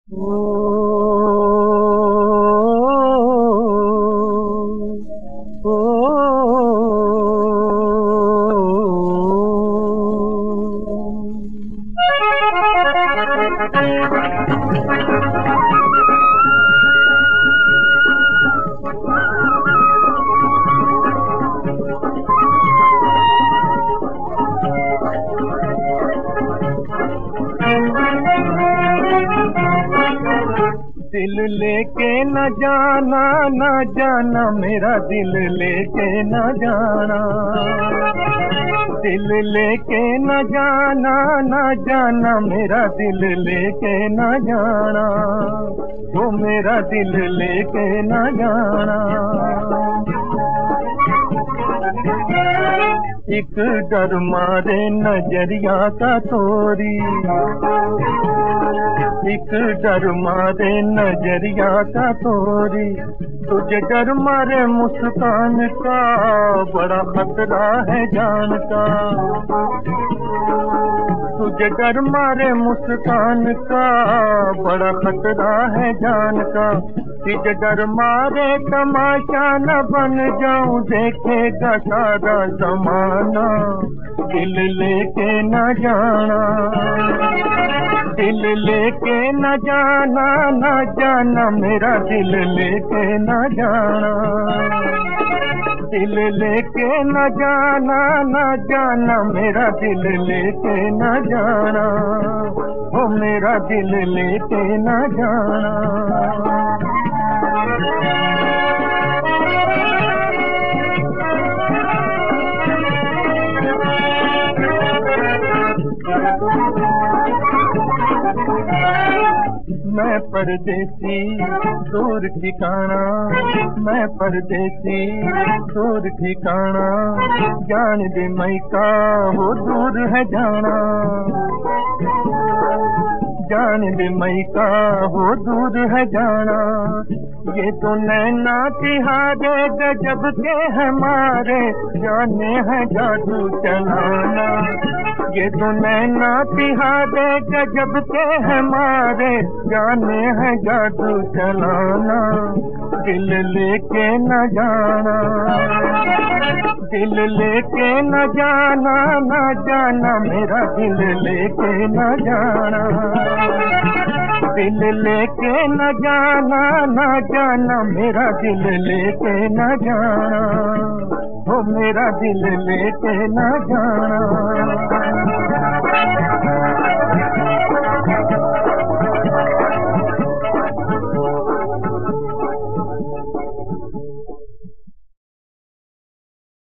दिल लेके न जाना, न जाना मेरा दिल लेके न जाना। दिल लेके न जाना, न जाना मेरा दिल लेके न जाना। वो मेरा दिल लेके न जाना। एक डर मारे नजरिया का तोरी, एक डर मारे नजरिया का तोरी। तुझे डर मारे मुस्कान का, बड़ा खतरा है जान का। तुझे डर मारे मुस्कान का, बड़ा खतरा है जान का। तुझे डर मारे तमाशा न बन जाऊं, देखेगा सारा जमाना। दिल लेके न जाना, दिल लेके न जाना, न जाना मेरा दिल लेके न जाना। दिल लेके न जाना, न जाना मेरा दिल लेके न जाना। ओ मेरा दिल लेके न जाना। मैं परदेसी दूर ठिकाना, मैं परदेसी दूर ठिकाना। जान दे मई का वो दूर है जाना, जान दे मई का वो दूर है जाना। ये तो नैना तिहारे गजब के हमारे, जाने है जादू चलाना। ये तो नैना तिहारे गजब के हमारे, जाने है जादू चलाना। दिल लेके न जाना, दिल लेके न जाना, न जाना मेरा दिल लेके न जाना। दिल लेके न जाना, न जाना मेरा दिल लेके न जाना। ओ मेरा दिल लेके न जाना।